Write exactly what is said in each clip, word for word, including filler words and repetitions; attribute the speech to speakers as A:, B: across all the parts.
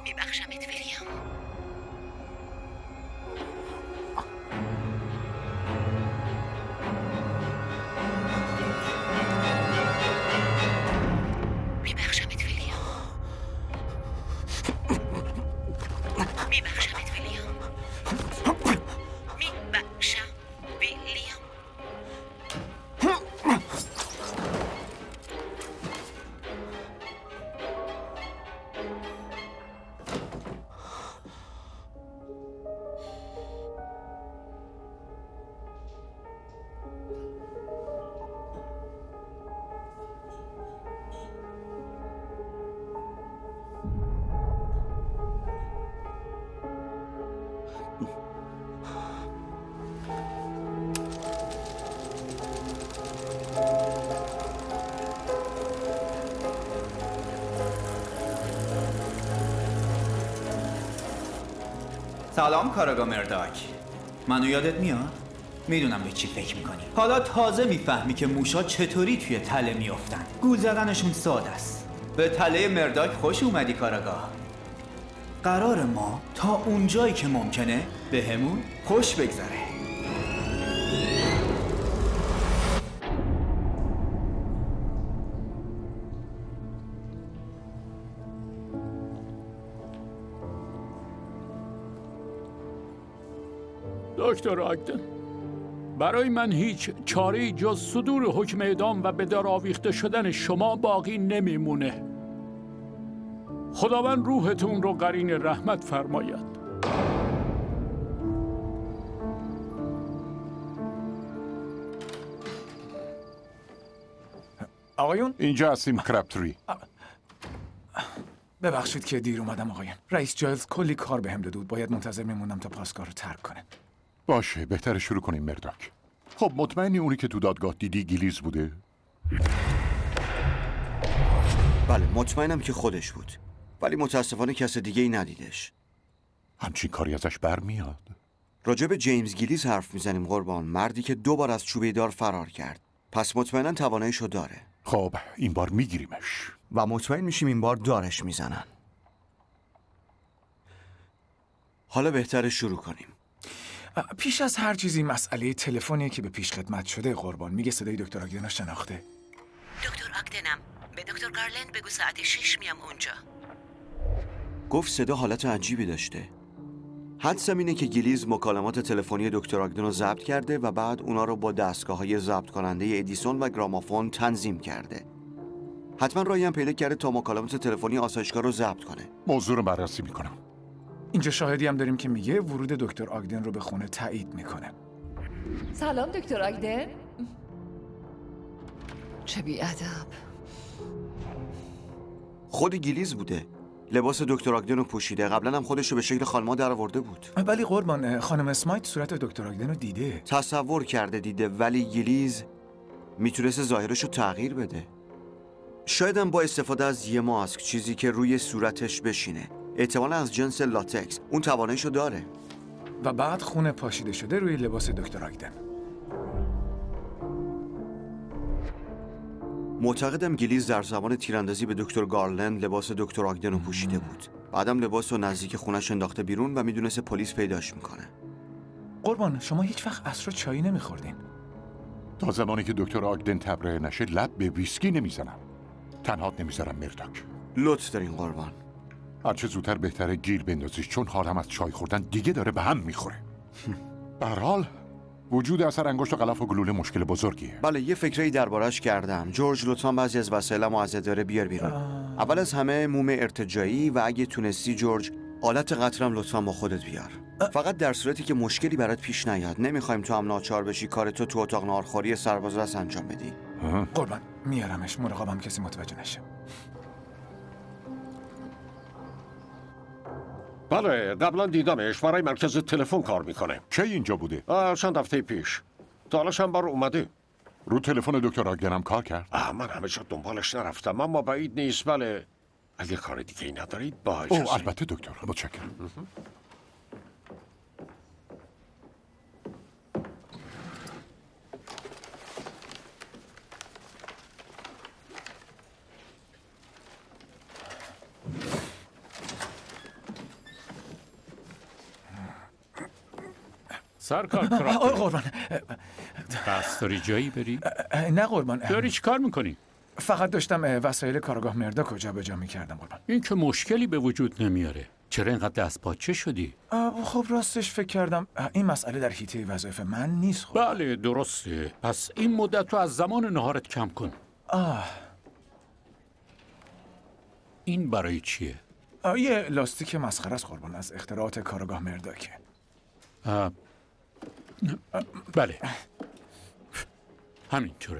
A: میبخشمت ویلیام. میبخشمت ویلیام. میبخشمت ویلیام. میبخشم ویلیام.
B: سلام کاراگاه مرداک. منو یادت میاد؟ میدونم به چی فکر میکنی. حالا تازه میفهمی که موشا چطوری توی تله میافتن. گول زدنشون ساده است. به تله مرداک خوش اومدی کاراگاه. قرار ما تا اونجایی که ممکنه بهمون خوش بگذره.
C: دکتر آگدن، برای من هیچ چاره‌ای جز صدور حکم اعدام و به دار آویخته شدن شما باقی نمیمونه. خداوند روحتون رو قرین رحمت فرماید.
D: آقایون
E: اینجا هستیم کرپتری.
D: ببخشید که دیر اومدم آقایون. رئیس جایلز کلی کار بهم داده بود، باید منتظر میموندم تا پاسگاه رو ترک کنه.
E: باشه بهتره شروع کنیم مرداک. خب مطمئنی اونی که تو دادگاه دیدی گیلیز بوده؟
F: بله مطمئنم که خودش بود، ولی متاسفانه کس دیگه ای ندیدش.
E: همچین کاری ازش برمیاد؟
F: راجع به جیمز گیلیز حرف میزنیم قربان، مردی که دو بار از چوبه دار فرار کرد. پس مطمئنا تواناییشو داره.
E: خب این بار میگیریمش
F: و مطمئن میشیم این بار دارش میزنن. حالا بهتره شروع کنیم.
D: پیش از هر چیزی مسئله تلفنیه که به پیش خدمت شده قربان. میگه صدای دکتر آگدن رو شناخته.
A: دکتر آگدنم، به دکتر گارلند بگو ساعت شش میام اونجا.
F: گفت صدا حالت عجیبی داشته. حدسم اینه که گیلیز مکالمات تلفنی دکتر آگدن رو ضبط کرده و بعد اونا رو با دستگاه‌های ضبط کننده ادیسون و گرامافون تنظیم کرده. حتما راهی هم پیدا کرده تا مکالمات تلفنی آسایشگاه رو ضبط کنه.
E: موضوع رو بررسی میکنم.
D: اینجا شاهدی هم داریم که میگه ورود دکتر آگدن رو به خونه تایید میکنه.
G: سلام دکتر آگدن. چه بی‌ادب.
F: خود گیلیز بوده. لباس دکتر آگدن رو پوشیده. قبلا هم خودش رو به شکل خانما درآورده بود.
D: ولی قربان خانم اسمایت صورت دکتر آگدن رو دیده.
F: تصور کرده دیده، ولی گیلیز میتونست ظاهرش رو تغییر بده. شاید هم با استفاده از یه ماسک، چیزی که روی صورتش بشینه، احتمالا از جنس لاتکس، اون تواناییشو داره.
D: و بعد خون پاشیده شده روی لباس دکتر آگدن.
F: معتقدم گیلیز در زمان تیراندازی به دکتر گارلند لباس دکتر آگدن رو پوشیده بود. بعدم لباس رو نزدیک خونش انداخته بیرون و میدونسته پلیس پیداش میکنه.
D: قربان شما هیچ وقت عصر چایی نمیخوردین؟
E: تا زمانی که دکتر آگدن تبرئه نشه لب به ویسکی نمیزنم. تنهات نمیذارم مرداک.
F: لطف دارین قربان.
E: هرچه زودتر بهتره گیر بندازی، چون حالم از چای خوردن دیگه داره به هم میخوره. به هر حال وجود اثر انگشت و غلاف و گلوله مشکل بزرگیه.
F: بله یه فکری دربارش کردم. جورج لطفاً بعضی از وسایلمو از اداره بیار بیرون. اول از همه موم ارتجاعی و اگه تونستی جورج آلت قطرم لطفاً با خودت بیار. فقط در صورتی که مشکلی برات پیش نیاد. نمیخوایم تو هم ناچار بشی کارتو تو اتاق ناهارخوری سرباز رس انجام بدی.
D: قربان میارمش، مراقبم کسی متوجه نشه.
H: بله قبلا دیدمش، برای مرکز تلفن کار میکنه.
E: چه اینجا بوده؟
H: چند هفته پیش. تا حالا چند بار اومده.
E: رو تلفن دکتر آگدنم کار کرد؟
H: آه من همه جا دنبالش نرفتم، اما بعید نیست. بله اگه کار دیگه ای ندارید با اجازه.
E: اوه البته دکتر، متشکرم.
C: سرکار
D: آقای
C: کراکتن،
D: قربان.
C: قصد داری جایی بری؟
D: نه قربان.
C: داری چی کار میکنی؟
D: فقط داشتم وسایل کارگاه مرداک رو جابجا می‌کردم قربان.
C: این که مشکلی به وجود نمیاره. چرا اینقدر دست پاچه شدی؟
D: خب راستش فکر کردم این مسئله در حیطه وظایف من نیست. خب
C: بله درسته. پس این مدت رو از زمان نهارت کم کن.
D: آه.
C: این برای چیه؟
D: آه یه لاستیک مسخره است قربان، از اختراعات کارگاه مرداکه.
C: آه. بله همینطوره.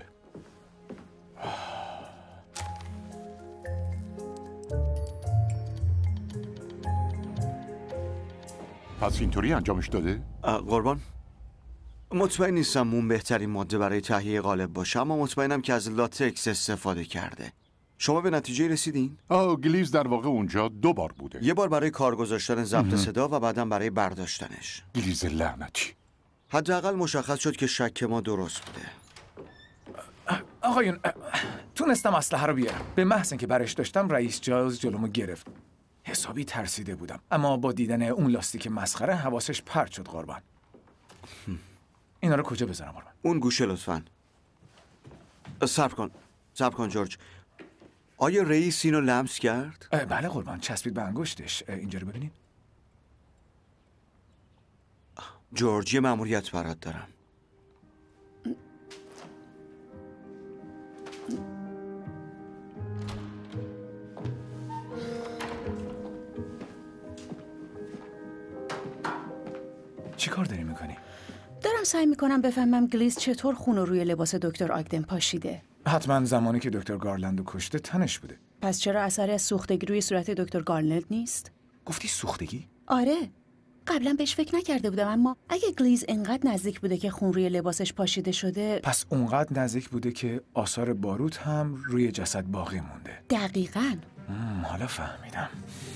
E: پس اینطوری انجامش داده؟
F: قربان مطمئن نیستم موم بهترین ماده برای تهیه قالب باشه، اما مطمئنم که از لاتکس استفاده کرده. شما به نتیجه رسیدین؟
E: آه گلیز در واقع اونجا دو بار بوده.
F: یه بار برای کار گذاشتن ضبط صدا و بعدم برای برداشتنش.
E: گلیز لعنتی.
F: حداقل مشخص شد که شک ما درست بوده.
D: آقایون تونستم اسلحه رو بیارم. به محض اینکه برش داشتم رئیس جاز جلومو گرفت. حسابی ترسیده بودم، اما با دیدن اون لاستیک مسخره حواسش پرت شد قربان. اینا رو کجا بذارم قربان؟
F: اون گوشه لطفاً. صبر کن صبر کن جورج. آیا رئیس اینو لمس کرد؟
D: بله قربان، چسبید به انگشتش. اینجا رو ببینید.
F: جورج یه مأموریت برات دارم.
D: چی کار داری میکنی؟
I: دارم سعی میکنم بفهمم گلیز چطور خون رو روی لباس دکتر آگدن پاشیده.
D: حتما زمانی که دکتر گارلند رو کشته تنش بوده.
I: پس چرا اثری از سوختگی روی صورت دکتر گارلند نیست؟
D: گفتی سوختگی؟
I: آره. قبلا بهش فکر نکرده بودم، اما اگه گلیز انقدر نزدیک بوده که خون روی لباسش پاشیده شده،
D: پس اونقدر نزدیک بوده که آثار باروت هم روی جسد باقی مونده.
I: دقیقاً.
D: حالا فهمیدم.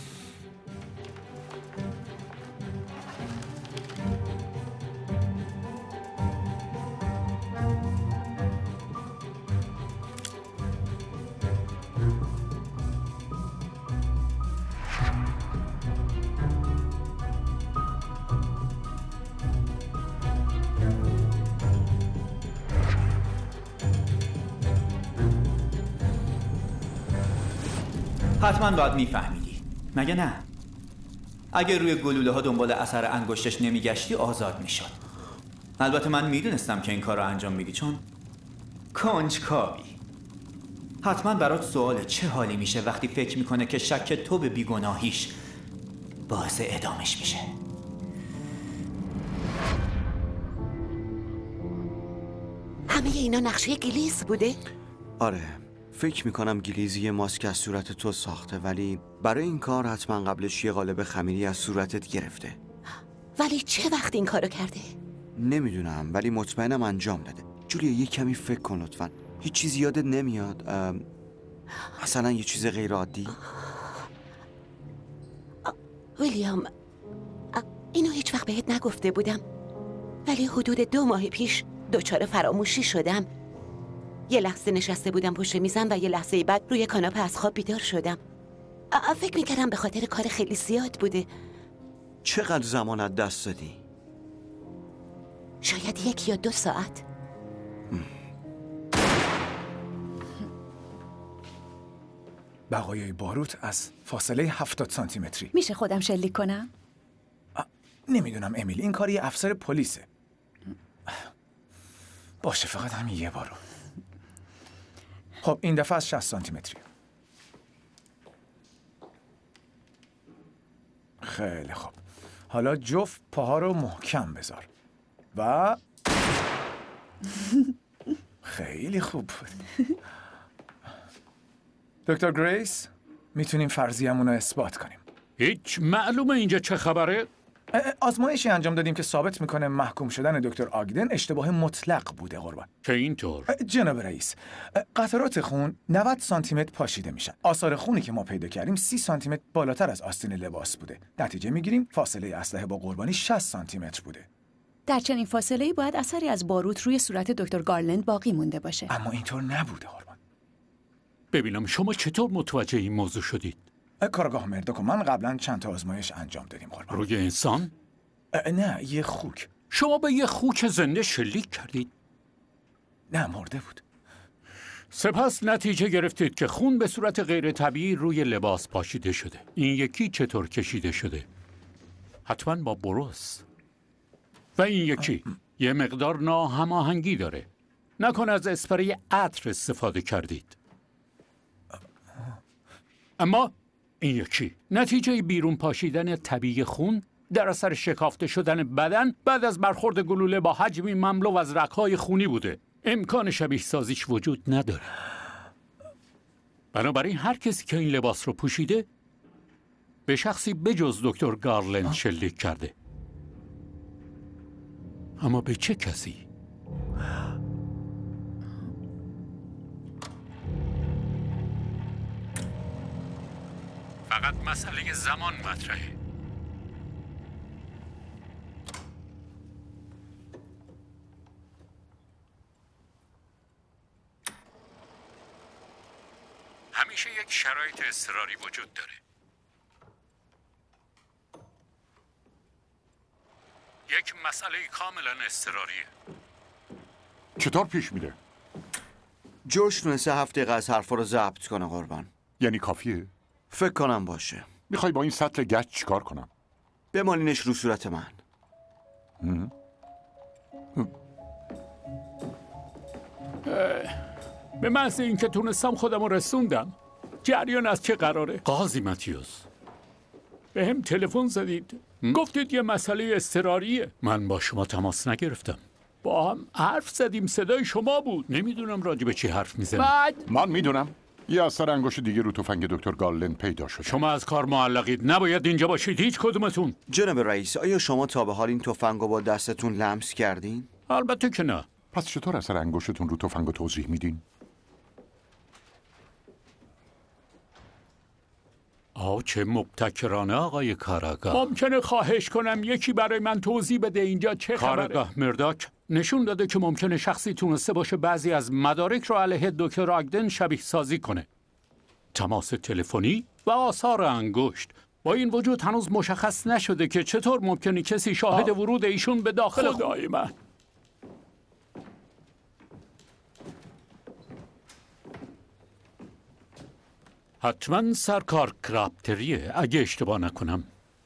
B: حتما باید میفهمیدی مگه نه؟ اگه روی گلوله ها دنبال اثر انگشتش نمیگشتی آزاد میشد. البته من میدونستم که این کار رو انجام میدی چون کنجکاوی. حتما برات سواله چه حالی میشه وقتی فکر میکنه که شک تو به بیگناهیش باعث اعدامش میشه.
A: همه اینا نقشه گلیز بوده؟
F: آره فکر میکنم گلیزی یه ماسک از صورت تو ساخته، ولی برای این کار حتما قبلش یه قالب خمیری از صورتت گرفته.
A: ولی چه وقت این کارو کرده؟
F: نمیدونم ولی مطمئنم انجام داده. جولیا یه کمی فکر کن لطفاً. هیچ چیزی یادت نمیاد؟ مثلا یه چیز غیر عادی؟
A: ویلیام اینو هیچ وقت بهت نگفته بودم، ولی حدود دو ماه پیش دچار فراموشی شدم. یه لحظه نشسته بودم پشت میزم و یه لحظه بعد روی کاناپه از خواب بیدار شدم. فکر میکردم به خاطر کار خیلی زیاد بوده.
F: چقدر زمانت دست دادی؟
A: شاید یک یا دو ساعت.
D: بقایای باروت از فاصله هفتاد سانتی متری.
I: میشه خودم شلیک کنم؟
D: نمیدونم امیل، این کار یه افسر پلیسه. باشه فقط همین یه بارو. خب این دفعه از شصت سانتی متری. خیلی خوب. حالا جفت پاها رو محکم بذار و خیلی خوب بود. دکتر گریس میتونیم فرضیه‌مون رو اثبات کنیم.
C: هیچ معلومه اینجا چه خبره؟
D: آزمایشی انجام دادیم که ثابت میکنه محکوم شدن دکتر آگدن اشتباه مطلق بوده قربان.
C: که اینطور؟
D: جناب رئیس، قطرات خون نود سانتی متر پاشیده میشن. آثار خونی که ما پیدا کردیم سی سانتی متر بالاتر از آستین لباس بوده. نتیجه میگیریم فاصله اسلحه با قربانی شصت سانتی متر بوده.
I: در چنین فاصله‌ای باید اثری از باروت روی صورت دکتر گارلند باقی مونده باشه.
D: اما اینطور نبوده قربان.
C: ببینم شما چطور متوجه این موضوع شدید؟
D: کارگاه مرداک و من قبلا چند تا آزمایش انجام دادیم قربان.
C: روی انسان؟
D: نه یه خوک.
C: شما به یه خوک زنده شلیک کردید؟
D: نه، مرده بود.
C: سپس نتیجه گرفتید که خون به صورت غیر طبیعی روی لباس پاشیده شده. این یکی چطور کشیده شده؟ حتما با بروس. و این یکی یه مقدار ناهماهنگی داره. نکن از اسپری عطر استفاده کردید. اما این یکی نتیجه بیرون پاشیدن طبیعی خون در اثر شکافته شدن بدن بعد از برخورد گلوله با حجمی مملو از رگ‌های خونی بوده. امکان شبیه سازیش وجود نداره. بنابراین هر کسی که این لباس رو پوشیده به شخصی بجز دکتر گارلند شلیک کرده. اما به چه کسی؟ فقط مسئله زمان مطرحه. همیشه یک شرایط اضطراری وجود داره. یک مسئله کاملا اضطراریه.
E: چطور پیش میره؟
F: جوش تونسته هفت دقیقه از حرفا رو ضبط کنه قربان.
E: یعنی کافیه؟
F: فکر کنم باشه.
E: میخوای با این سطل گچ چیکار کنم؟
F: بمالینش رو صورت من.
C: به محض اینکه تونستم خودم رو رسوندم. جریان از چه قراره؟ قاضی متیوس به هم تلفن زدید. گفتید یه مسئله اضطراریه. من با شما تماس نگرفتم. با هم حرف زدیم، صدای شما بود. نمیدونم راجع به چی حرف میزنید. بعد
E: من میدونم یه اثر انگشت دیگه رو تفنگ دکتر گارلند پیدا شد.
C: شما از کار معلقید. نباید اینجا باشید هیچ کدومتون.
F: جناب رئیس، آیا شما تا به حال این تفنگ رو با دستتون لمس کردین؟
C: البته که نه.
E: پس چطور اثر انگشتتون رو تفنگ رو توضیح میدین؟
C: آه چه مبتکرانه آقای کاراگاه. ممکنه خواهش کنم یکی برای من توضیح بده اینجا چه خبره؟ کاراگاه مرداک نشون داده که ممکنه شخصی تونسته باشه بعضی از مدارک رو علیه دکتر آگدن شبیه سازی کنه. تماس تلفنی و آثار انگشت. با این وجود هنوز مشخص نشده که چطور ممکنه کسی شاهد آه. ورود ایشون به داخل خدای من. حتما سرکار کراپتریه اگه اشتباه نکنم.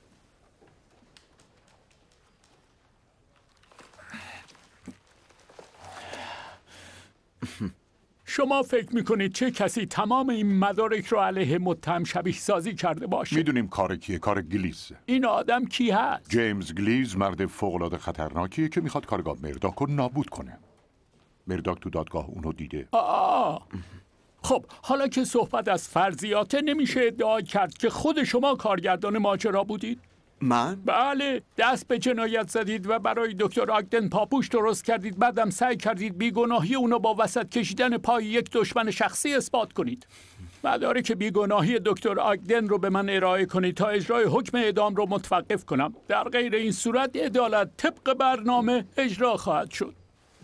C: شما فکر میکنید چه کسی تمام این مدارک رو علیه متهم شبیه سازی کرده باشه؟
E: میدونیم کار کیه، کار گلیز.
C: این آدم کی هست؟
E: جیمز گلیز مرد فوق‌العاده خطرناکیه که میخواد کارگاه مرداک رو نابود کنه. مرداک تو دادگاه اونو دیده.
C: آه. خب حالا که صحبت از فرضیاته نمیشه ادعا کرد که خود شما کارگردان ماجرا بودید؟
F: من؟
C: بله، دست به جنایت زدید و برای دکتر آگدن پاپوش درست کردید. بعدم سعی کردید بیگناهی اونو با وسط کشیدن پای یک دشمن شخصی اثبات کنید. مدارک بیگناهی دکتر آگدن رو به من ارائه کنید تا اجرای حکم اعدام رو متوقف کنم. در غیر این صورت عدالت طبق برنامه اجرا خواهد شد.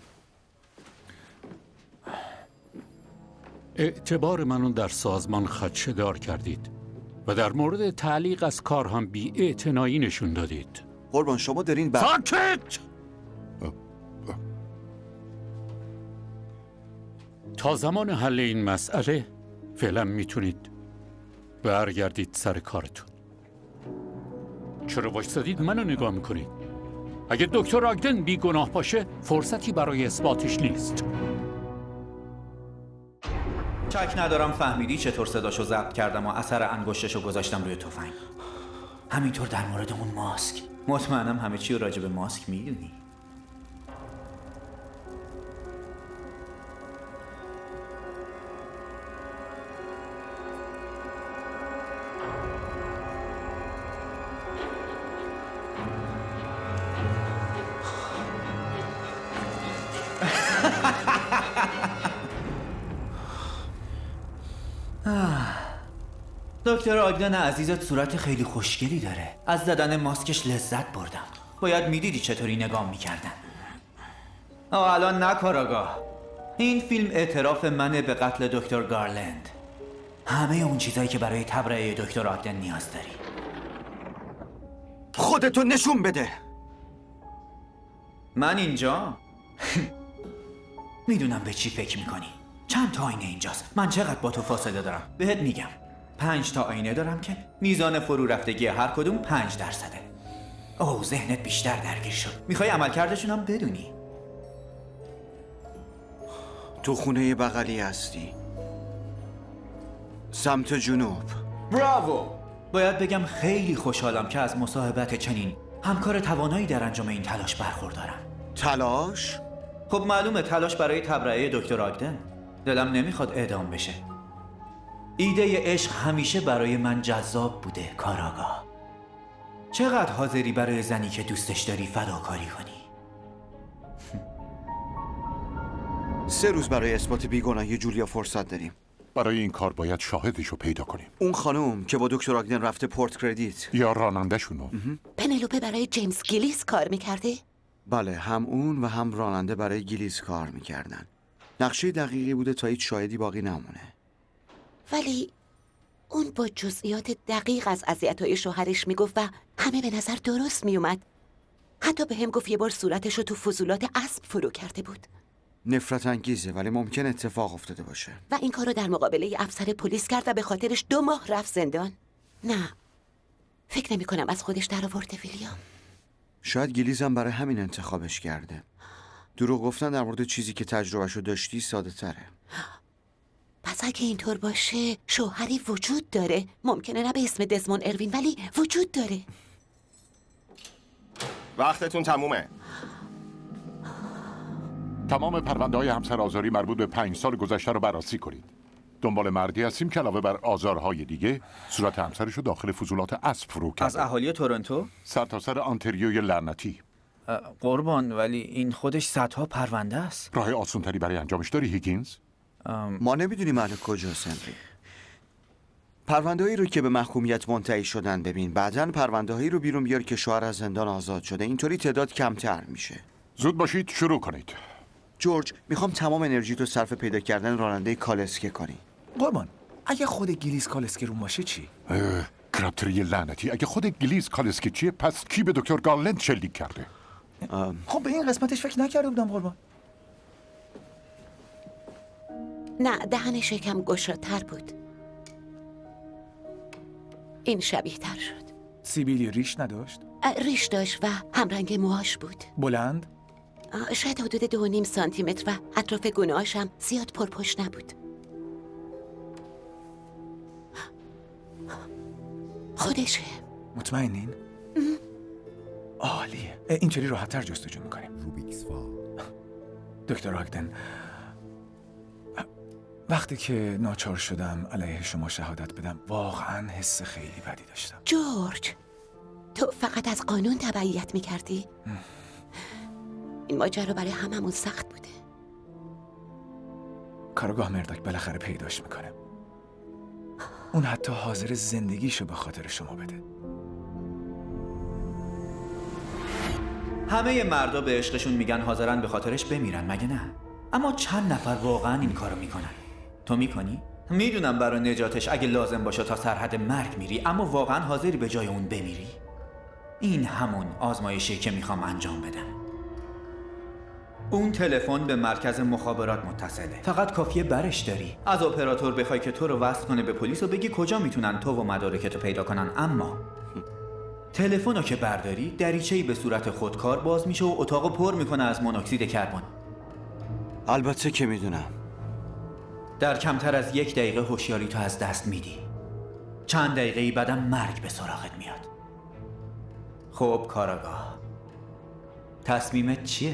C: اعتبار منو در سازمان خدشه‌دار کردید و در مورد تعلیق از کار هم بی‌اعتنایی نشون دادید.
F: قربان شما دارین بر...
C: ساکت! تا زمان حل این مسئله فعلا میتونید برگردید سر کارتون. چرا وایسادید منو نگاه میکنید؟ اگه دکتر آگدن بی گناه باشه فرصتی برای اثباتش نیست.
B: شک ندارم فهمیدی چطور صداشو ضبط کردم و اثر انگشتشو گذاشتم روی تفنگ. همینطور در مورد اون ماسک. مطمئنم همه چی رو راجع به ماسک میدونی. دکتر آگدن عزیزت صورت خیلی خوشگلی داره. از زدن ماسکش لذت بردم. باید میدیدی چطوری نگاه میکردن. آه الان نه کاراگاه. این فیلم اعتراف منه به قتل دکتر گارلند. همه اون چیزایی که برای تبرئه دکتر آگدن نیاز داری.
F: خودتو نشون بده.
B: من اینجا میدونم به چی فکر میکنی. چند تا آینه اینجاست؟ من چقدر با تو فاصله دارم؟ بهت میگم پنج تا آینه دارم که میزان فرو رفتگی هر کدوم پنج درصده. اوه ذهنت بیشتر درگیر شد. میخوای عملکردشون هم بدونی؟
F: تو خونه بغلی هستی، سمت جنوب.
B: براوو! باید بگم خیلی خوشحالم که از مصاحبت چنین همکار توانایی در انجام این تلاش برخوردارم.
F: تلاش؟
B: خب معلومه تلاش برای تبرئه دکتر آگدن. دلم نمیخواد اعدام بشه. ایده عشق همیشه برای من جذاب بوده کاراگاه. چقدر حاضری برای زنی که دوستش داری فداکاری کنی؟
F: سه روز برای اثبات بیگناهی جولیا فرصت داریم.
E: برای این کار باید شاهدش رو پیدا کنیم.
F: اون خانم که با دکتر آگدن رفته پورت کردیت
E: یا راننده شونو.
A: پنلوپه برای جیمز گیلیس کار میکرده؟
F: بله، هم اون و هم راننده برای گیلیس کار میکردن. نقشه دقیقی بوده تا هیچ شاهدی باقی نمونه.
A: ولی اون با جزئیات دقیق از اذیت‌های شوهرش میگفت و همه به نظر درست میومد. حتی به هم گفت یه بار صورتش رو تو فضولات اسب فرو کرده بود.
F: نفرت انگیزه ولی ممکن اتفاق افتاده باشه.
A: و این کار رو در مقابله افسر پلیس کرد و به خاطرش دو ماه رفت زندان. نه، فکر نمی کنم از خودش در آورده ویلیام.
F: شاید گیلیز هم برای همین انتخابش کرده. دروغ گفتن در مورد چیزی که تجربهشو داشتی ساده تره.
A: پس اگه اینطور باشه شوهری وجود داره. ممکنه نه به اسم دزموند اروین ولی وجود داره.
J: وقتتون تمومه.
E: تمام پرونده های همسر آزاری مربوط به پنج سال گذشته رو بررسی کنید. دنبال مردی هستیم که علاوه بر آزارهای دیگه صورت همسرش رو داخل فضولات اسب فرو کرده.
B: از اهالی تورنتو؟
E: سرتاسر آنتریوی لعنتی.
B: قربان ولی این خودش صدها پرونده است.
E: راه آسونتری برای انجامش داری هیگینز؟
F: ما نمیدونیم اهل کجاست هنری. پرونده‌هایی رو که به محکومیت منتهی شدن ببین، بعداً پرونده‌هایی رو بیرون بیار که شوهر از زندان آزاد شده. اینطوری تعداد کمتر میشه.
E: زود باشید شروع کنید.
F: جورج، میخوام تمام انرژی تو صرف پیدا کردن راننده کالسکه کنی.
D: قربان، اگه خود گیلیس کالسکه رو باشه چی؟
E: کرابتری لعنتی، اگه خود گیلیس کالسکه چیه پس کی به دکتر گارلند شلیک کرده؟
D: خب به این قسمتش فکر نکرده بودم قربان.
A: نه، دهنش یکم گشادتر بود. این شبیه تر شد.
D: سیبیلی ریش نداشت؟
A: ریش داشت و همرنگ موهاش بود.
D: بلند؟
A: شاید حدود دو و نیم سانتی متر و اطراف گونه‌هاش هم زیاد پرپشت نبود. خودشه.
D: مطمئنین؟ عالیه. اینطوری راحت‌تر جستجو می‌کنیم. دکتر آگدن، وقتی که ناچار شدم علیه شما شهادت بدم واقعا حس خیلی بدی داشتم.
A: جورج، تو فقط از قانون تبعیت می‌کردی؟ این ماجرا برای هممون سخت بوده.
D: کارگاه مرداک بالاخره پیداش میکنه. اون حتی حاضر زندگیشو به خاطر شما بده.
B: همه مردا به عشقشون میگن حاضرن به خاطرش بمیرن، مگه نه؟ اما چند نفر واقعا این کارو میکنن؟ تو میکنی؟ میدونم برای نجاتش اگه لازم باشه تا سرحد مرگ میری، اما واقعا حاضری به جای اون بمیری؟ این همون آزمایشی که میخوام انجام بدم. اون تلفن به مرکز مخابرات متصله. فقط کافیه برش داری. از اپراتور بخوای که تو رو وصل کنه به پلیس و بگی کجا میتونن تو و مدارکتو پیدا کنن. اما تلفن رو که برداری، دریچه‌ای به صورت خودکار باز میشه و اتاقو پر میکنه از مونوکسید کربن.
F: البته که میدونم.
B: در کمتر از یک دقیقه هوشیاری تو از دست میدی. چند دقیقه بعدم مرگ به سراغت میاد. خب کاراگاه، تصمیمت چیه؟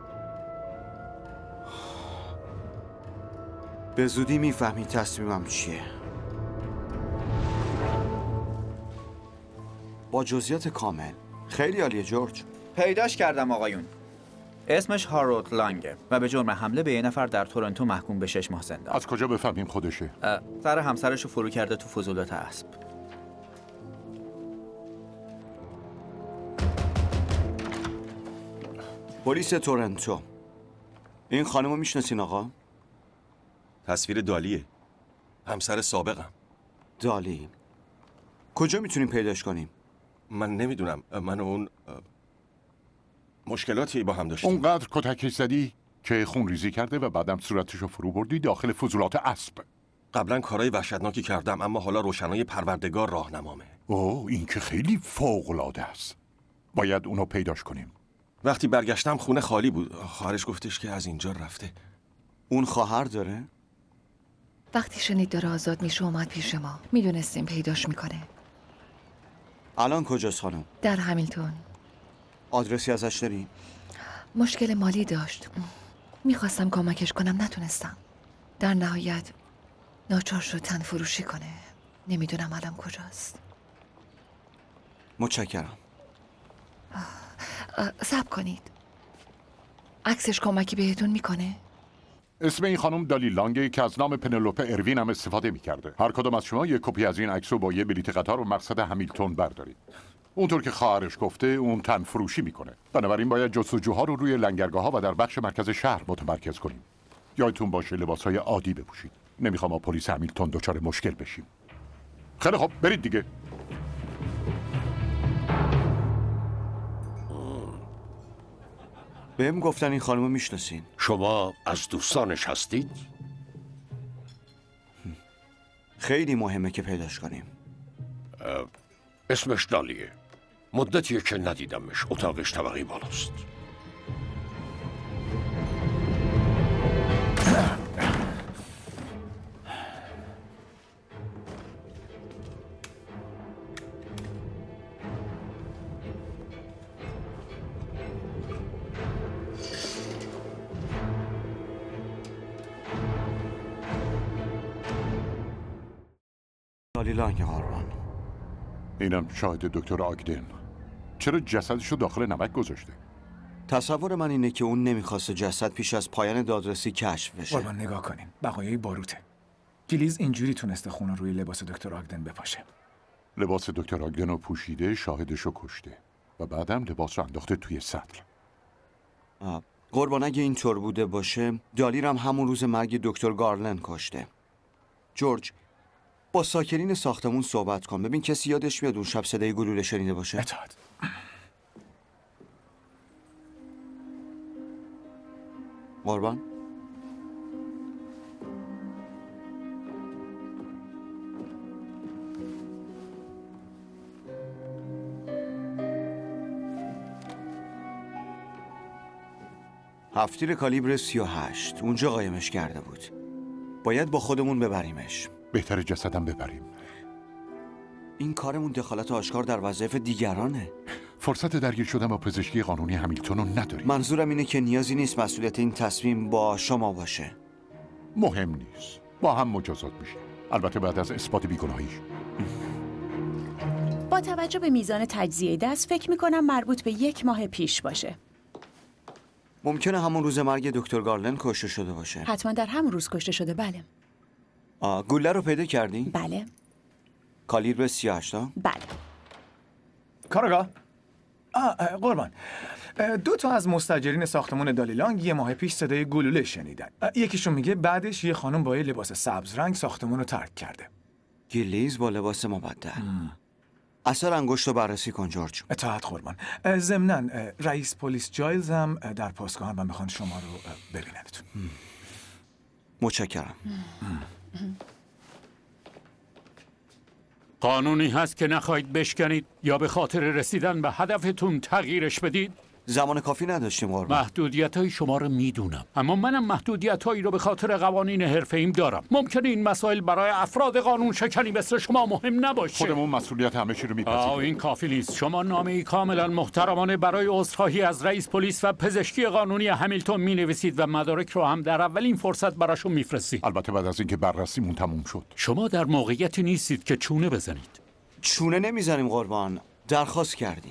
F: به زودی میفهمی تصمیمم چیه. با جزئیات کامل. خیلی عالیه جورج.
B: پیداش کردم آقایون. اسمش هارولد لانگه و به جرم حمله به یه نفر در تورنتو محکوم به شش ماه زندان.
E: از کجا بفهمیم خودشه؟
B: سر همسرش رو فرو کرده تو فضولات اسب.
F: پلیس تورنتو. این خانمو میشناسین آقا؟
J: تصویر دالیه. همسر سابقم.
F: دالی. کجا میتونیم پیداش کنیم؟
J: من نمیدونم. من و اون
H: مشکلاتی با هم داشتیم.
E: اونقدر کتکش زدی که خون ریزی کرده و بعدم صورتشو فرو بردی داخل فضولات اسب.
H: قبلا کارهای وحشتناکی کردم اما حالا روشنای پروردگار راهنمامه.
E: اوه این که خیلی فوق‌العاده است. باید اونو پیداش کنیم.
H: وقتی برگشتم خونه خالی بود. خواهرش گفتش که از اینجا رفته.
F: اون خواهر داره؟
G: وقتی شنید داره آزاد میشه اومد پیش ما. میدونستیم پیداش میکنه.
F: الان کجاست خانم؟
G: در همیلتون.
F: آدرسی ازش داری؟
G: مشکل مالی داشت. میخواستم کمکش کنم نتونستم. در نهایت ناچار شد تن فروشی کنه. نمیدونم الان کجاست.
F: متشکرم.
G: صبر کنید. عکسش کمکی بهتون میکنه؟
E: اسم این خانم دالی لانگه که از نام پنلوپه اروین هم استفاده میکرده. هر کدوم از شما یک کپی از این عکس رو با یه بلیط قطار و مقصد همیلتون بردارید. اونطور که خواهرش گفته اون تن فروشی میکنه. بنابراین باید جستجوها رو روی لنگرگاه ها و در بخش مرکز شهر متمرکز کنیم. یادتون باشه لباسهای عادی بپوشید. نمیخوام ما پلیس همیلتون دچار مشکل بشیم. خیلی خب برید دیگه.
F: بهم گفتن این خانمو میشناسین.
H: شما از دوستانش هستید؟
F: خیلی مهمه که پیداش کنیم.
H: اسمش دالیه. مدتیه که ندیدمش. اتاقش طبقه بالاست.
F: دالی لانگ قربان.
E: اینم شاهد دکتر آگدن. چرا جسدش رو داخل نمک گذاشته؟
F: تصور من اینه که اون نمیخواسته جسد پیش از پایان دادرسی کشف بشه.
D: قربان نگاه کنین. بقایای باروته. گلیز اینجوری تونسته خون روی لباس دکتر آگدن بپاشه.
E: لباس دکتر آگدن رو پوشیده، شاهدش رو کشته و بعدم لباس رو انداخته توی سطل.
F: قربان اگه اینطور بوده باشه دالی هم همون روز مرگ دکتر گارلند کشته. جورج با ساکنین ساختمون صحبت کن. ببین کسی یادش میاد اون شب صدای گلوله شنیده باشه.
D: اطاعت.
F: قربان هفتیر کالیبر سی و هشت اونجا قایمش کرده بود. باید با خودمون ببریمش.
E: بهتر جسدم ببریم.
F: این کارمون دخالت آشکار در وظایف دیگرانه.
E: فرصت درگیر شدن با پزشکی قانونی همیلتون رو نداریم.
F: منظورم اینه که نیازی نیست مسئولیت این تصمیم با شما باشه.
E: مهم نیست. با هم مجازات میشه. البته بعد از اثبات بیگناهیش.
I: با توجه به میزان تجزیه دست فکر میکنم مربوط به یک ماه پیش باشه.
F: ممکنه همون روز مرگ دکتر گارلند کشته شده باشه.
I: حتما در همون روز کشته شده. بله.
F: آه گوله رو پیدا کردی؟
I: بله.
F: کالیبر سی و هشت ها؟
I: بله.
D: کارگاه. آه قربان. دو تا از مستاجرین ساختمون دالی لانگ یه ماه پیش صدای گلوله شنیدن. یکیشون میگه بعدش یه خانم با یه لباس سبز رنگ ساختمون رو ترک کرده.
F: گلیز با لباس مبدل. اثر انگشت رو بررسی کن جورج.
D: اطاعت قربان. ضمناً رئیس پلیس جایلز هم در پاسگاه و میخوان شما رو ببیننتون.
F: متشکرم.
C: قانونی هست که نخواهید بشکنید یا به خاطر رسیدن به هدفتون تغییرش بدید؟
F: زمان کافی نداشتیم قربان.
C: محدودیت‌های شما رو میدونم، اما منم محدودیت‌هایی رو به خاطر قوانین حرفه‌ایم دارم. ممکنه این مسائل برای افراد قانون شکنی مثل شما مهم نباشه.
E: خودمون مسئولیت همه چی رو می‌پذیریم.
C: آه این کافی نیست. شما نامه‌ای کاملا محترمانه برای عذرخواهی از رئیس پلیس و پزشکی قانونی همیلتون می‌نویسید و مدارک رو هم در اولین فرصت براشون می‌فرستید.
E: البته بعد از اینکه بررسیمون تموم شد.
C: شما در موقعیتی نیستید که چونه بزنید.
F: چونه نمیزنیم قربان. درخواست کردیم.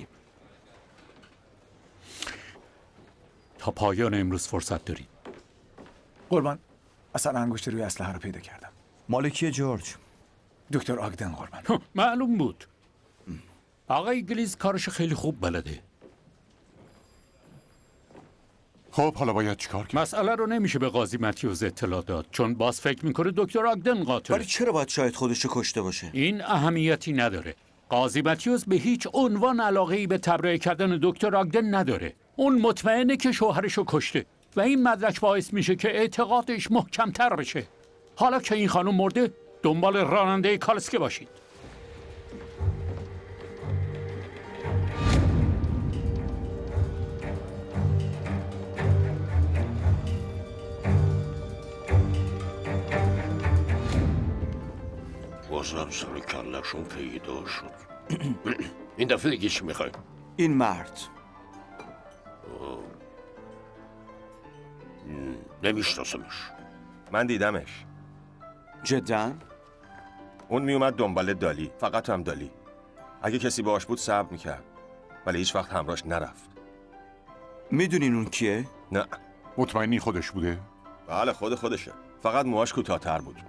C: تا پایان امروز فرصت دارید.
D: قربان اثر انگشت روی اسلحه رو پیدا کردم.
F: مالکیه جورج؟
D: دکتر آگدن قربان.
C: معلوم بود. آقای گلیز کارش خیلی خوب بلده.
E: خب حالا باید چیکار کنیم؟
C: مسئله رو نمیشه به قاضی متیوز اطلاع داد چون باز فکر میکنه دکتر آگدن قاتله.
F: ولی چرا باید شاید خودش رو کشته باشه؟
C: این اهمیتی نداره. قاضی متیوز به هیچ عنوان علاقه‌ای به تبرئه کردن دکتر آگدن نداره. اون مطمئنه که شوهرشو کشته و این مدرک باعث میشه که اعتقادش محکمتر بشه. حالا که این خانم مرده دنبال راننده کالسکه باشید.
H: بازم سر کلشون پیدا شد. این دفعه دیگه چی میخوای؟
F: این مرد
H: نمیشناسمش.
J: من دیدمش.
F: جدا؟
J: اون میومد دنبال دالی، فقط هم دالی. اگه کسی باهاش بود صبر میکرد، ولی هیچ وقت همراهش نرفت.
F: میدونین اون کیه؟
J: نه.
E: مطمئنی خودش بوده؟
J: بله خود خودشه، فقط موهاش کوتاه‌تر بود.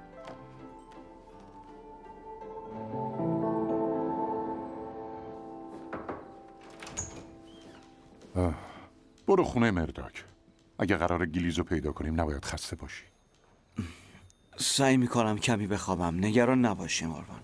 E: برو خونه مرداک. اگه قرار گلیزو پیدا کنیم نباید خسته باشی.
F: سعی میکنم کمی بخوابم. نگران نباشی ماروان.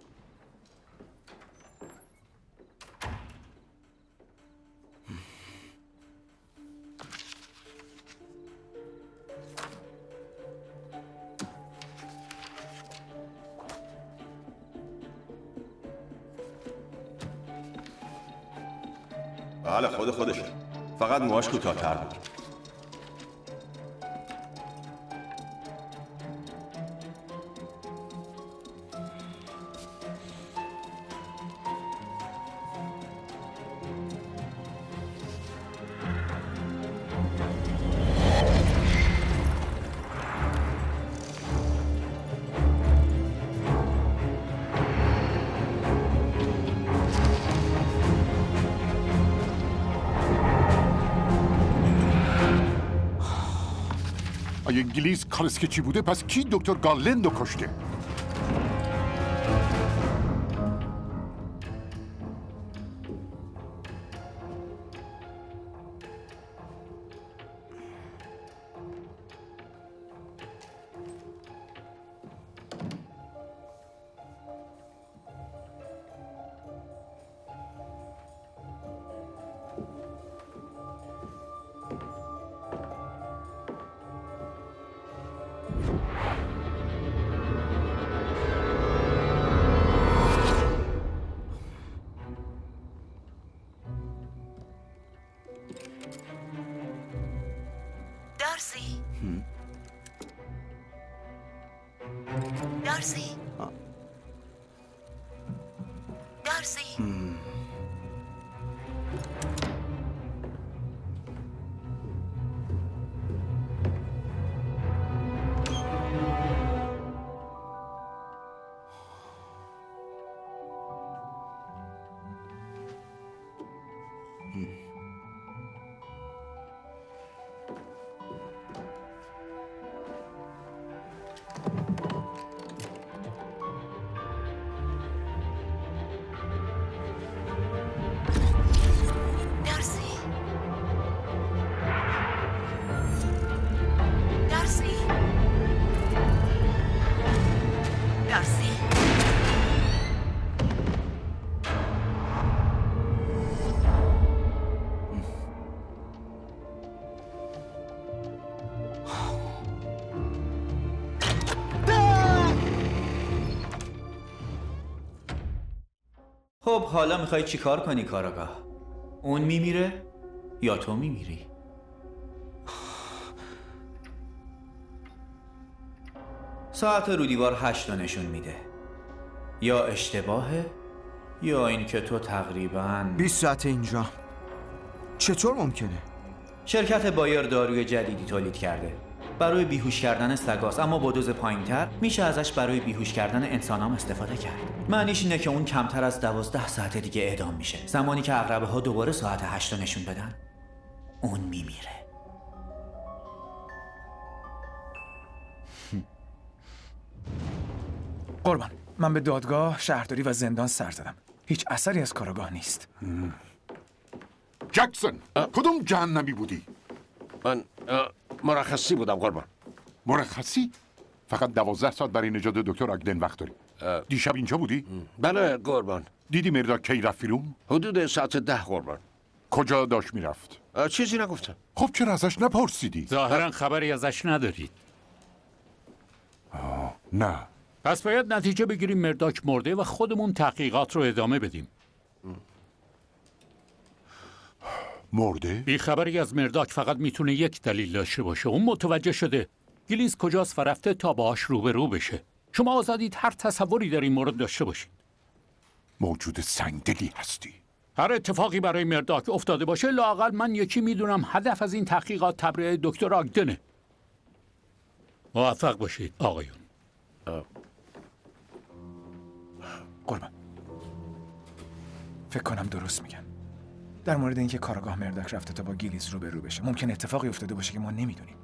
J: بله خود خودشه، فقط موهاش کوتاه‌تر بود.
E: اگه گلیز کالسکه چی بوده پس کی دکتر گالندو کشته؟
A: دارسی دارسی دارسی
B: خب حالا میخوای چی کار کنی کاراگاه؟ اون میمیره یا تو میمیری؟ ساعت رو دیوار هشت رو نشون میده. یا اشتباهه یا اینکه تو تقریباً
F: بیست ساعت اینجا. چطور ممکنه؟
B: شرکت بایر داروی جدیدی تولید کرده برای بیهوش کردن سگاست، اما با دوز پایین‌تر میشه ازش برای بیهوش کردن انسانام استفاده کرد. معنیش اینه که اون کمتر از دوازده ساعت دیگه اعدام میشه. زمانی که عقربه ها دوباره ساعت هشت رو نشون بدن اون میمیره.
D: قربان، من به دادگاه، شهرداری و زندان سر زدم. هیچ اثری از کاراگاه نیست.
E: جکسون، کدوم جهنمی بودی؟
H: من مرخصی بودم قربان.
E: مرخصی؟ فقط دوازده ساعت برای نجات دکتر آگدن وقت داری. دیشب اینجا بودی؟
H: بله قربان.
E: دیدی مرداک کی رفت بیرون؟
H: حدود ساعت ده قربان.
E: کجا داشت میرفت؟
H: چیزی نگفتم.
E: خب چرا ازش نپرسیدی؟
C: ظاهرا خبری ازش ندارید.
E: آه، نه.
C: پس باید نتیجه بگیریم مرداک مرده و خودمون تحقیقات رو ادامه بدیم.
E: مرده؟
C: بی خبری از مرداک فقط میتونه یک دلیل داشته باشه. اون متوجه شده گلیز کجاست و رفته تا باهاش روبرو بشه. شما آزادید هر تصوری در این مورد داشته باشید.
E: موجود سنگدلی هستی.
C: هر اتفاقی برای مرداک افتاده باشه لااقل من یکی میدونم هدف از این تحقیقات تبرئه دکتر آگدنه. موفق باشید آقایون.
D: قربان، فکر کنم درست میگن در مورد اینکه کاراگاه مرداک رفته تا با گیلیز رو به رو بشه. ممکن اتفاقی افتاده باشه که ما نمیدونیم.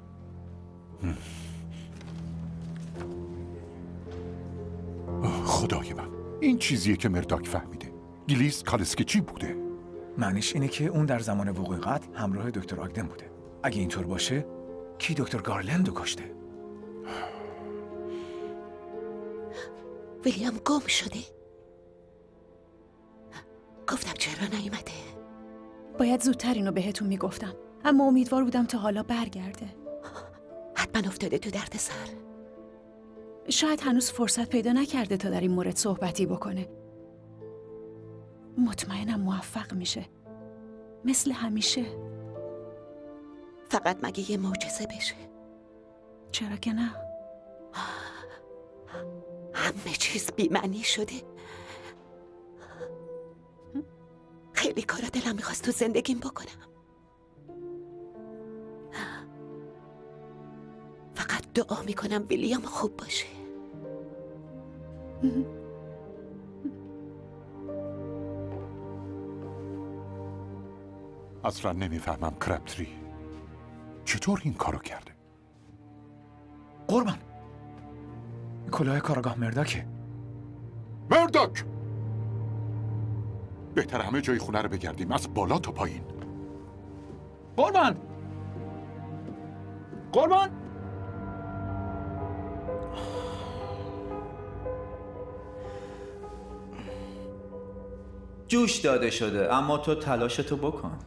E: خدای من، این چیزیه که مرداک فهمیده. گیلیز کالسکه چی بوده؟
D: معنیش اینه که اون در زمان وقوع قتل همراه دکتر آگدن بوده. اگه اینطور باشه کی دکتر گارلند رو کشته؟
A: ویلیام گم شده. گفتم چرا نیومده؟
I: باید زودتر اینو بهتون میگفتم، اما امیدوار بودم تا حالا برگرده.
A: حتما افتاده تو درد سر.
I: شاید هنوز فرصت پیدا نکرده تا در این مورد صحبتی بکنه. مطمئنم موفق میشه، مثل همیشه.
A: فقط مگه یه معجزه بشه؟
I: چرا که نه؟
A: همه چیز بی‌معنی شده. خیلی کارا دلم میخواست تو زندگیم بکنم. فقط دعا میکنم ویلیام خوب باشه.
E: اصلا نمیفهمم کرپتری چطور این کارو کرده.
D: قربان، کلاه کاراگاه مرداکه.
E: مرداک! بهتر همه جای خونه رو بگردیم، از بالا تا پایین.
D: قربان! قربان!
B: جوش داده شده، اما تو تلاشتو بکن.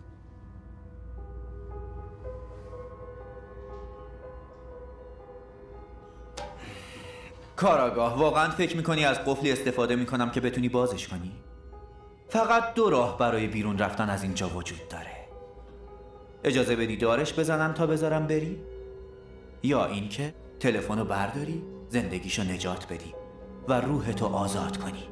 B: کاراگاه، واقعا فکر میکنی از قفلی استفاده میکنم که بتونی بازش کنی؟ فقط دو راه برای بیرون رفتن از اینجا وجود داره. اجازه بدی دارش بزنم تا بذارم بری، یا اینکه تلفنو برداری، زندگیشو نجات بدی و روحتو آزاد کنی.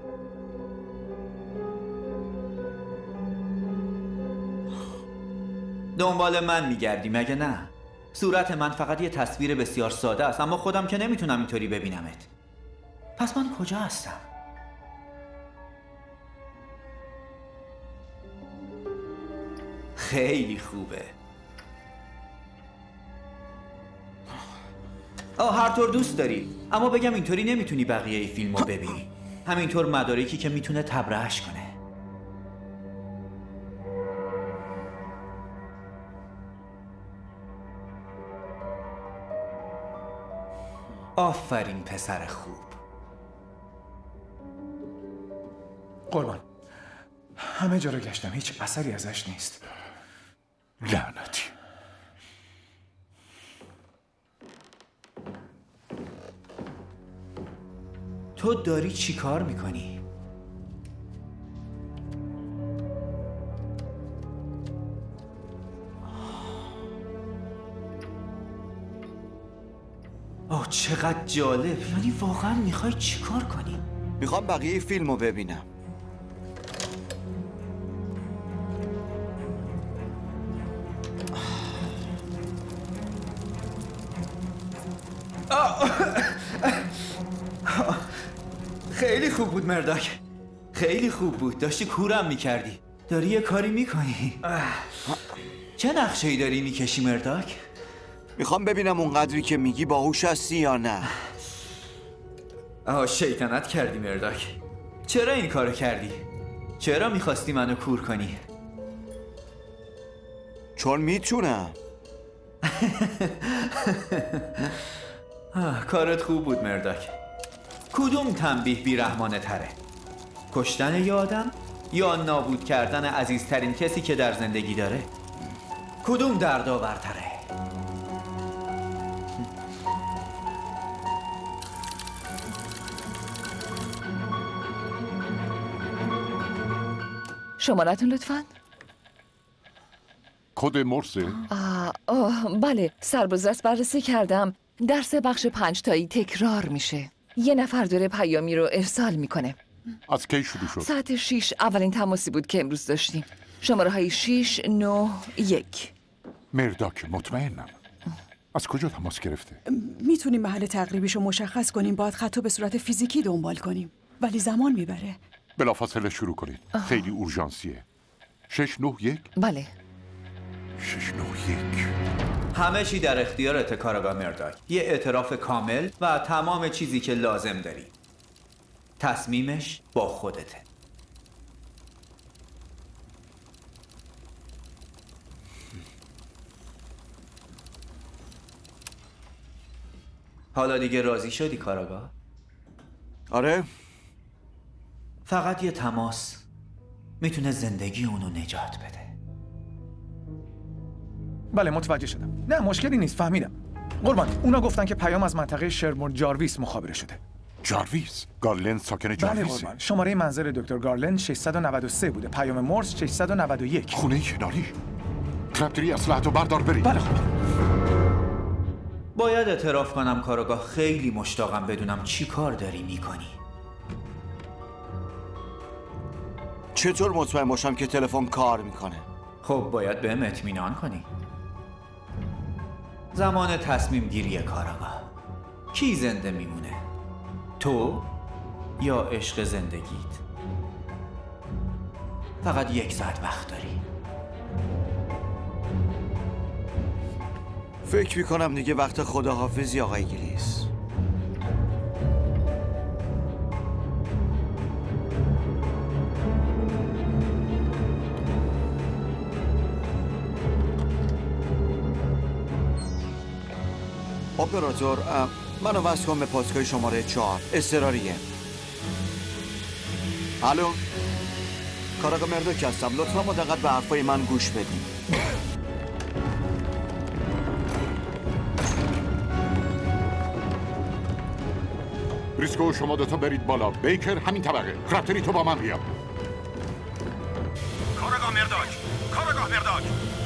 B: دنبال من میگردی مگه نه؟ صورت من فقط یه تصویر بسیار ساده است، اما خودم که نمیتونم اینطوری ببینمت. پس من کجا هستم؟ خیلی خوبه. آه هر طور دوست داری، اما بگم اینطوری نمیتونی بقیه فیلمو ببینی. همینطور مدارکی که میتونه تبرئه‌اش کنه. آفرین پسر خوب.
D: قربان، همه جا رو گشتم، هیچ اثری ازش نیست.
E: لعنتی.
B: تو داری چی کار میکنی؟ آه چقدر جالب. یعنی واقعا میخوای چی کار کنی؟
F: میخوام بقیه فیلمو ببینم.
B: خیلی خوب بود مرداک، خیلی خوب بود. داشتی کورم میکردی. داری یه کاری میکنی. چه نقشه‌ای داری میکشی مرداک؟
F: میخوام ببینم اون قدری که میگی باهوش هستی یا نه.
B: آه شیطنت کردی مرداک. چرا این کارو کردی؟ چرا میخواستی منو کور کنی؟
F: چون میتونم.
B: کارت خوب بود مرداک. کدوم تنبیه بیرحمانه تره؟ کشتن یه آدم یا نابود کردن عزیزترین کسی که در زندگی داره؟ کدوم دردآورتره؟
G: شمارتون لطفاً.
E: کد مرسه؟
G: آه, آه بله، سربازرس بررسی کردم. درس بخش پنج تایی تکرار میشه. یه نفر داره پیامی رو ارسال میکنه.
E: از کی شروع شد؟
G: ساعت شیش اولین تماسی بود که امروز داشتیم. شماره های شیش نه یک.
E: مرداک، مطمئنم. از کجا تماس گرفته؟
K: میتونیم محل تقریبیش رو مشخص کنیم. باید خطو به صورت فیزیکی دنبال کنیم، ولی زمان میبره.
E: بلافاصله شروع کنید. خیلی اورژانسیه. شش نه یک؟
G: بله.
E: شش نه یک.
B: همه چی در اختیارت کاراگاه مرداک. یه اعتراف کامل و تمام چیزی که لازم داری. تصمیمش با خودته. حالا دیگه راضی شدی کاراگاه؟
F: آره.
B: فقط یه تماس میتونه زندگی اونو نجات بده.
D: بله متوجه شدم. نه مشکلی نیست، فهمیدم. قربان، اونا گفتن که پیام از منطقه شرمور جارویس مخابره شده.
E: جارویس؟ گارلند ساکن جارویسه؟
D: بله قربان. شماره منزل دکتر گارلند ششصد و نود و سه بوده. پیام مورس ششصد و نود و یک.
E: خونه کناری؟ کرپتری اسلحه‌تو بردار برید.
D: بله قربان.
B: باید اعتراف کنم کاراگاه، خیلی مشتاقم بدونم چی کار داری میکنی.
F: چطور مطمئن باشم که تلفن کار میکنه؟
B: خب باید بهم اطمینان کنی. زمان تصمیم گیری کاراگاه، کی زنده میمونه؟ تو یا عشق زندگیت؟ فقط یک ساعت وقت داری.
F: فکر میکنم دیگه وقت خداحافظی آقای گلیس. اپراتور، منو وصل کن به پاسگاه شماره چهار، اضطراریه. الو، کاراگاه مرداک هستم. لطفا با دقت به حرفای من گوش بدین.
E: ریسکو، شما دوتا برید بالا. بیکر همین طبقه. کرپتری تو با من بیا.
J: کاراگاه مرداک، کاراگاه مرداک.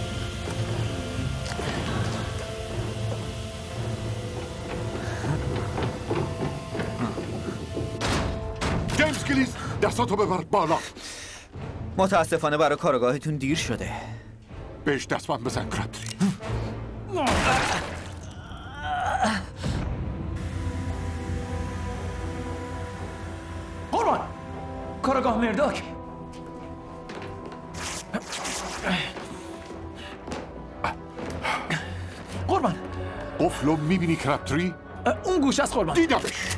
E: جیمز گلیس، دستاتو ببر بالا.
B: متاسفانه برای کاراگاهتون دیر شده.
E: بهش دستبند بزن کرپتری.
D: قربان، کاراگاه مرداک. قربان،
E: قفلو میبینی کرپتری؟
D: اون گوش از قربان.
E: دیدمش.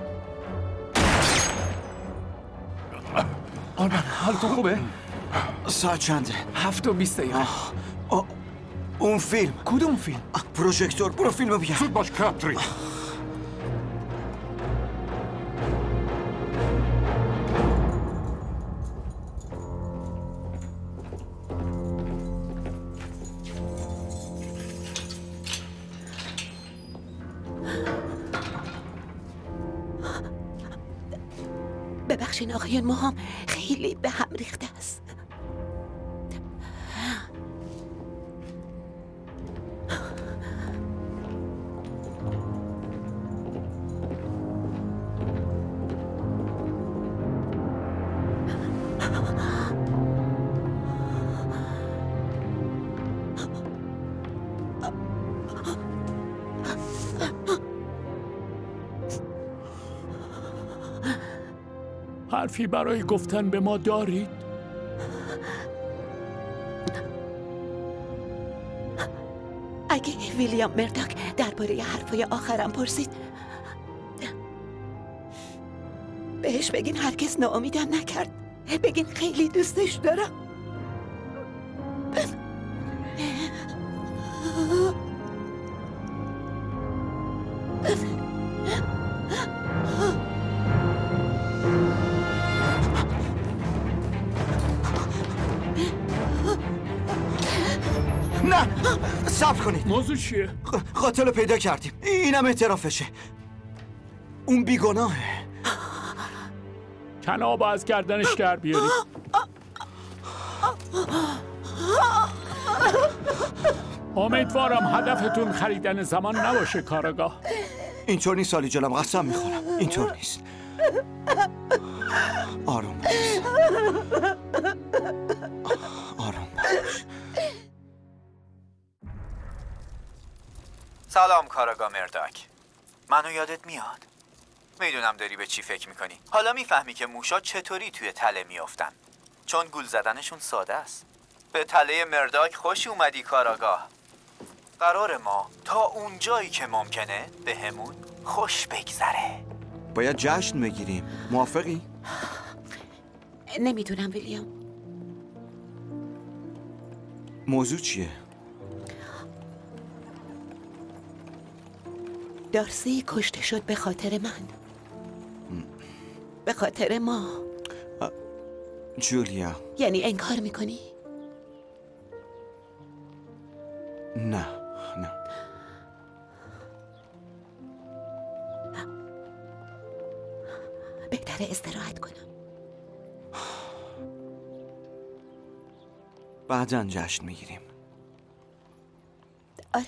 D: قربان، حالتون خوبه؟
F: ساعت چنده؟
D: هفت و بیست دقیقه.
F: اون فیلم.
D: کدوم فیلم؟
F: پروژکتور، برو فیلمو بیار.
E: زود باش کرپتری.
A: ببخشین آقایان، موهام خیلی به هم ریخته است.
C: حرفی برای گفتن به ما دارید؟
A: اگه ویلیام مرداک درباره حرفای آخرم پرسید، بهش بگین هرگز ناامیدم نکرد. بگین خیلی دوستش دارم.
F: صبر کنید.
C: موضوع چیه؟
F: قاتل رو پیدا کردیم. اینم اعترافشه. اون بیگناهه.
C: کنابو از گردنش در بیاری. امیدوارم هدفتون خریدن زمان نباشه کاراگاه.
F: اینطور نیست سالی جانم، قسم میخورم اینطور نیست. آروم باش. آروم باش.
B: سلام کاراگاه مرداک. منو یادت میاد؟ میدونم داری به چی فکر میکنی. حالا میفهمی که موشا چطوری توی تله میافتن. چون گول زدنشون ساده است. به تله مرداک خوش اومدی کاراگاه. قرار ما تا اون جایی که ممکنه به همون خوش بگذره.
F: باید جشن بگیریم. موافقی؟
A: نمیدونم ویلیام.
F: موضوع چیه؟
A: دارسی کشته شد به خاطر من. به خاطر ما.
F: جولیا.
A: یعنی انکار میکنی؟
F: نه نه.
A: بهتره استراحت کنم.
F: بعداً جشن میگیریم.
A: آره.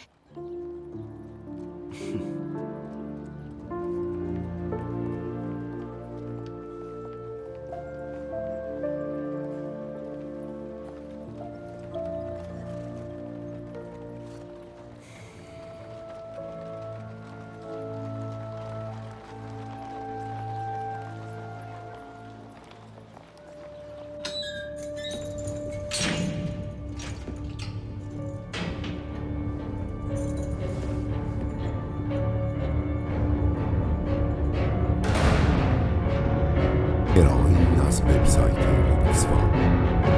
L: ارائه‌ای از وبسایت اکسفام.